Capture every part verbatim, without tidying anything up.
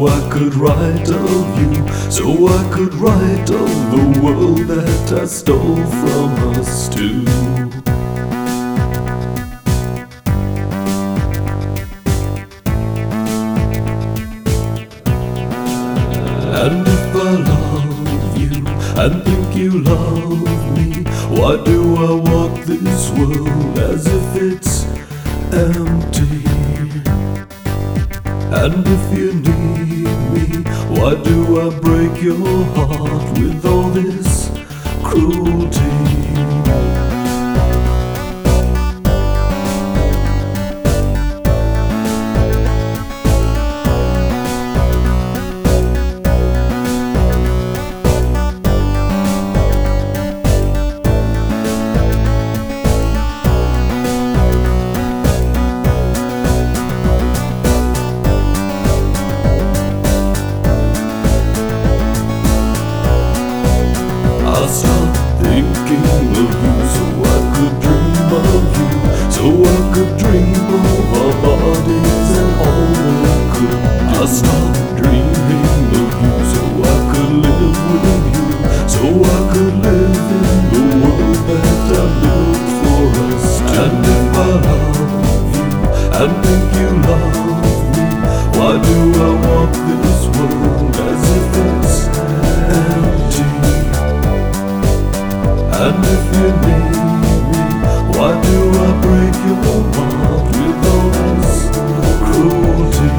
I could write of you, so I could write of the world that I stole from us too. And if I love you and think you love me, why do I walk this world as if it's empty? And if you need me, why do I break your heart with all this cruelty? I stopped thinking of you so I could dream of you, so I could dream of our bodies and all we could do. I stopped dreaming of you so I could live with you, so I could live in the world that I built for us. And if I love you and think you love me, why do I walk this world as if it's empty? And if you need me, why do I break your heart with all this cruelty?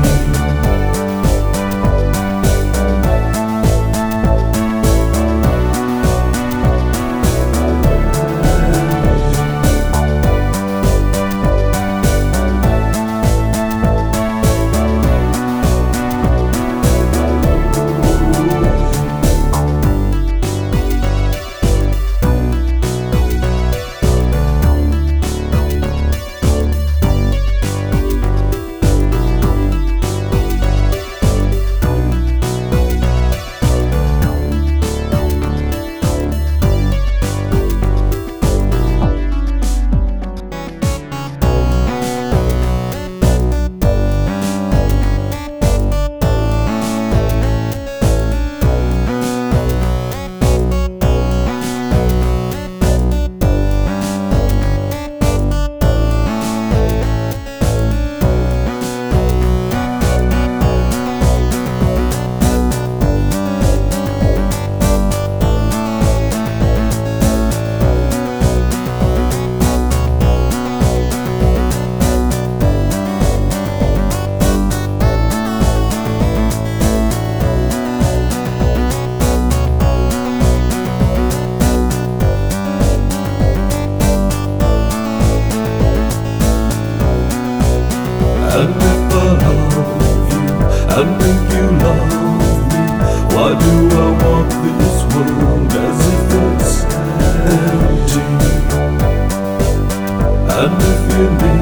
And if I love you and think you love me, why do I walk this world as if it's empty? And if you need